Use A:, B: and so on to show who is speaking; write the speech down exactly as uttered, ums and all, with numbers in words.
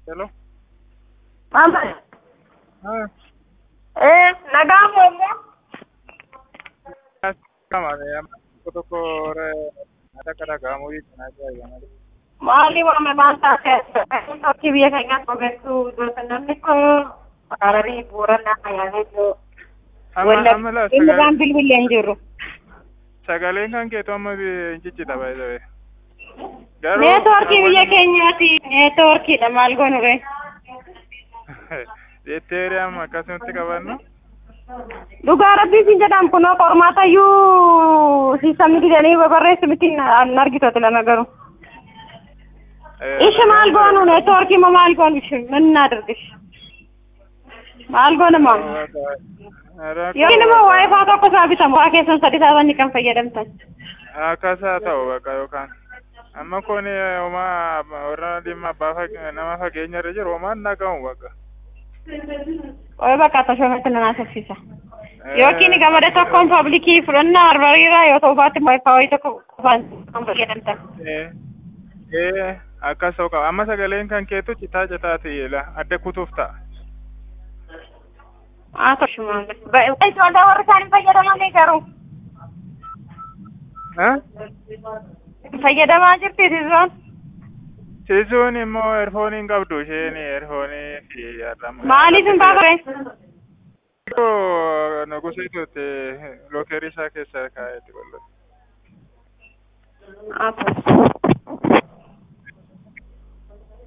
A: Hello?
B: Mama.
A: Ah,
B: Eh, nagamu mo?
A: kama ya kutoka ore nataka kama hivi tunaje bana.
B: Mali mama banta ke. Ito kibiya kanya ko betu dosan ko arari pura na kaya nito.
A: Ama
B: Wala
A: ama la
B: illa
A: sagal
B: gam bilbil yanjuru.
A: sagalen kan ke to amma bi inchichita by the way. Garo
B: Network kibiya
A: awani
B: kanya ti network da malgonu re.
A: yetere amma kasunti kabanno.
B: Dugara bisin jadam kuno kormata yu sistem ki dani babarre simitin nargito tela nagaru. إيش مالقونه نتوركي ما مالقون إيش من نادرش مالقونه ما يعني ما واي فاتا كسابي ما كيسن سدي سادة نكمل في يدم تان
A: akasa ta'u bakka yookaan amma kuni uma warra dhimma abbaa fage nama fageenya irra jiru homaan dhagahu bakka.
B: Oye bakka tasho mettana na safisa yookiin gamada tokkoon publikii fudhannaa arbariira yoo ta'u baatti wifi tokko qofaan kan fayyadamtan.
A: ee akkas ta'u qaba amma sagaleen kan keetu citaa citaa ta'eela adda kutuuf ta'a.
B: Haa tashumaan baay'ee ijoollee warri isaanii fayyadamanii garuu. Fayyadamaa jirti sizoon.
A: Sizoon immoo eerfooniin qabdu isheen eerfoonii fi
B: maaliif hin baafare?
A: Nagusiituutti lookerii isaa keessa kaa'eetti bal'atu.
B: Haa